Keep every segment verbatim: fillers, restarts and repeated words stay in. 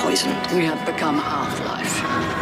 poisoned. We have become half-life.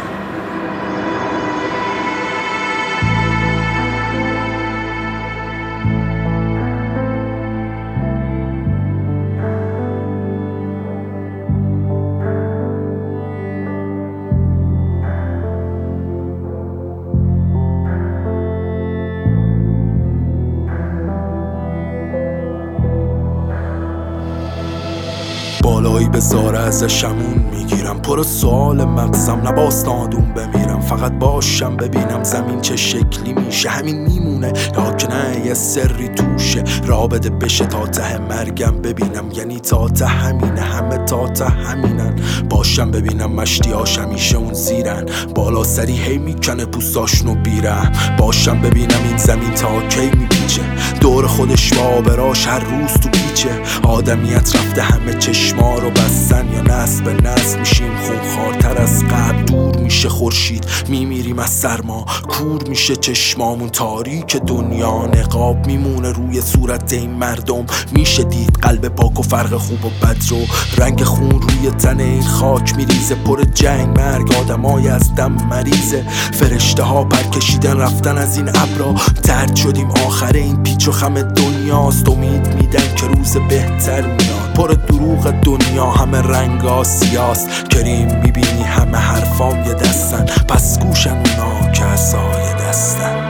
بالایی به زاره ازشمون میگیرم، پر سوال مغزم نباست نادون بمیرم. فقط باشم ببینم زمین چه شکلی میشه، همین میمونه یا که نه یه سری توشه. را بده بشه تا ته مرگم ببینم، یعنی تا ته همینه، همه تا ته همینن. باشم ببینم مشتیاش همیشه اون زیرن، بالا سری هی میکنه پوستاشونو بیرم. باشم ببینم این زمین تا کی میپیچه، دور خودش و آبراش هر روز تو پیچه. آدمیت رفته همه چشما رو بستن، یا نسل به نسل میشیم خونخوارتر از قبل. دور میشه خورشید میمیریم از سرما، کور میشه چشمامون تاریک دنیا. نقاب میمونه روی صورت این مردم، میشه دید قلب پاک و فرق خوب و بد رو. رنگ خون روی تن این خاک میریزه، پر جنگ مرگ آدمای از دم مریضه. فرشته ها پر کشیدن رفتن از این ابرا، درد شدیم آخر این پیچ و خم دنیاست. امید میدن که روز بهتر میاد، پر دروغ دنیا همه رنگ آسیاست. کریم میبینی همه حرفام یه دستن، پس گوشن اونا که عصای دستن.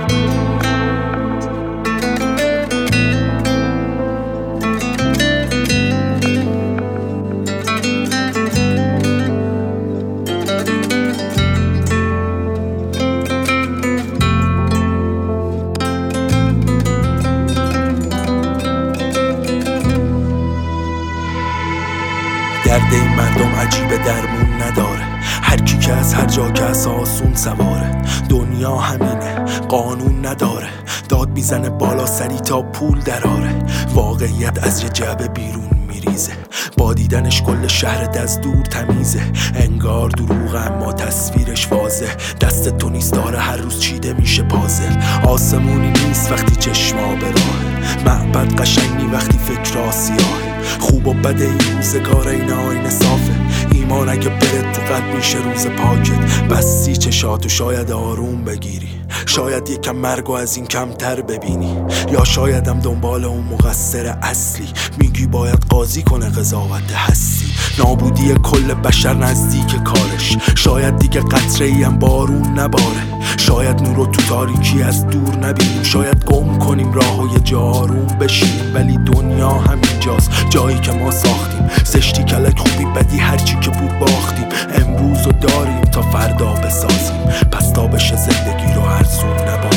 درد این مردم عجیب درمون نداره، هر کی که از هر جا که از آسون سواره. دنیا همینه قانون نداره، داد میزنه بالا سری تا پول دراره. واقعیت از یه جعبه بیرون میریزه، با دیدنش کل شهر از دور تمیزه. انگار دروغ اما تصویرش واضح، دست تو نیست داره هر روز چیده میشه پازل. آسمونی نیست وقتی چشما به راه، معبد قشنگی وقتی فکر سیاهه. خوب و بد این روزگار این آینه صافه، ایمان اگه بره تو قلب میشه روز پاکت. بسی چشاتو شاید آروم بگیری، شاید یکم مرگو از این کمتر ببینی. یا شایدم دنبال اون مقصر اصلی، میگی باید قاضی کنه قضاوت هستی. نابودی کل بشر نزدیک کارش، شاید دیگه قطره ای هم بارون نباره. شاید نورو تو تاریکی از دور نبینیم، شاید گم کنیم راهو یه جا آروم بشینیم. ولی دنیا همینجاست، جایی که ما ساختیم. زشتی کلک خوبی بدی هرچی که بود باختیم. امروزو داریم تا فردا بسازیم، پس تا بشه زندگی رو ارزون نباشیم.